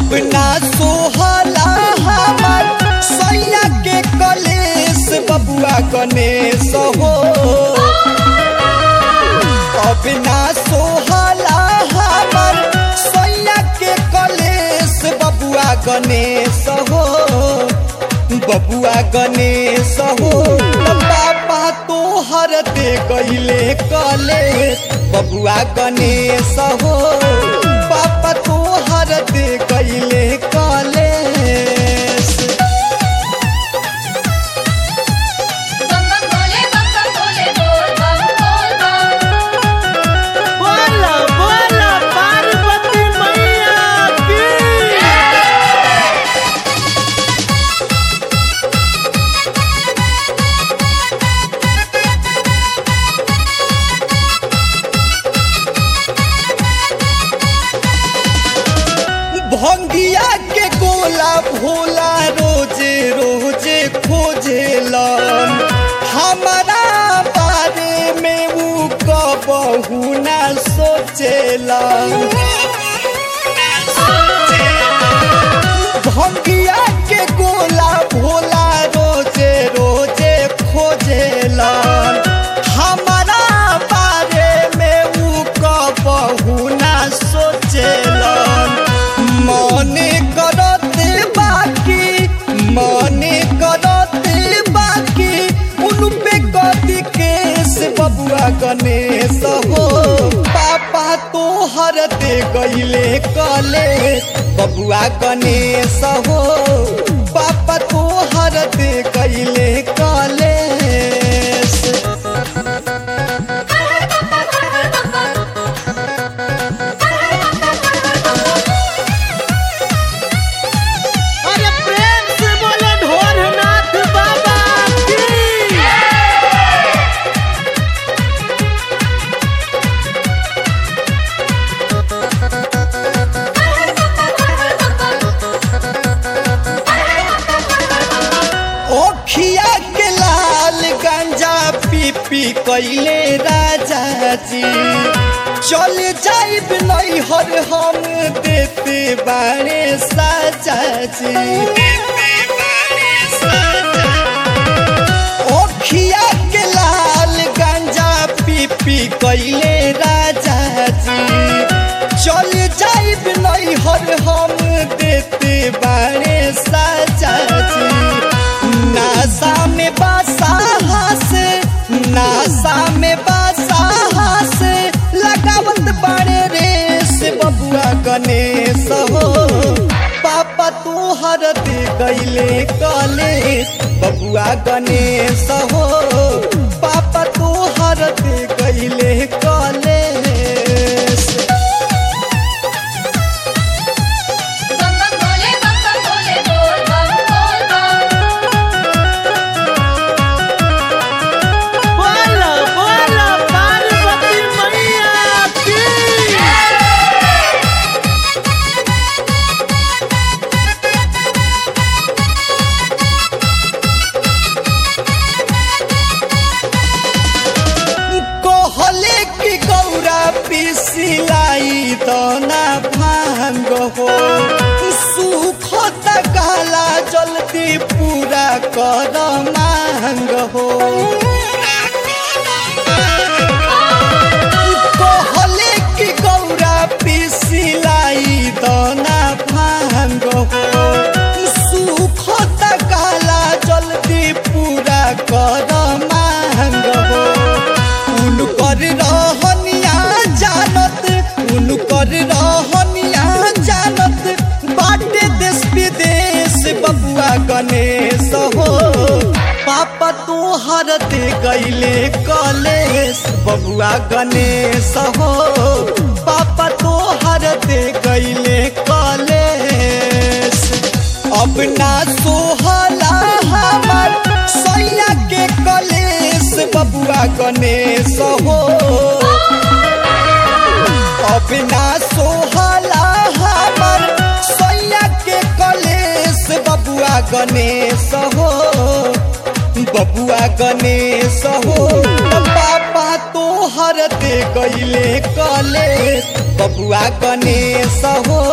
अब ना सोहला हमार सैया के कलेश बबुआ गणेश हो। अब ना सोहला हमार सैया के कलेश बबुआ गणेश हो। बबुआ गणेश हो पापा तोहर दे गईले कलेश बबुआ गणेश हो। पापा तोहर दे गईले कलेश। बोला बोला पार्वती मैया की। भंगिया के गोला भोला रोजे रोजे खोजेलन हमारा बारे में ऊ कबहू ना सोचेलन। भंगिया के गोला भोला रोजे रोजे खोजेलन हमारा बारे में ऊ कबहू ना सोचेलन। मने करते बाकी उन पे कदी केस बबुआ गणेश हो। पापा तोहर दे गईले कलेश बबुआ गणेश हो। पापा तोहर दे गईले कलेश। अरे प्रेम से बोले ढोरनाथ बाबा की। ओखिया के लाल गंजा पी पी कैले राजा जी चल जाइब नैहर हम देते बारे साजा जी। ओखिया के लाल गंजा पी पी कैले राजा जी चल जाइब नैहर हम देते बारे साजा जी। नासा में बासा से लगावत बाड़े रेस बबुआ गणेश हो। पापा तोहर दे गईले कलेश बबुआ गणेश हो। पापा तोहर दे गईले कलेश। बोला बोला पार्वती मैया की। कहले कि गौरा पिसिलाई दोना भांग हो। सुख तकाला जल्दी पूरा कर मांग हो। कहले कि गौरा पिसिलाई दोना भांग हो। सुख तकाला जल्दी पूरा कर मांग हो। उनकर रहनिया जानत बाटे देश विदेश बबुआ गणेश हो। पापा तोहर दे गईले कलेश बबुआ गणेश हो। पापा तोहर दे गईले कलेश। अब ना सोहला हमार सैया के कलेश बबुआ गणेश हो। अब ना सोहला हमार सैया के कलेश बबुआ गणेश हो। बबुआ गणेश हो पापा तोहर दे गईले कलेश बबुआ गणेश हो।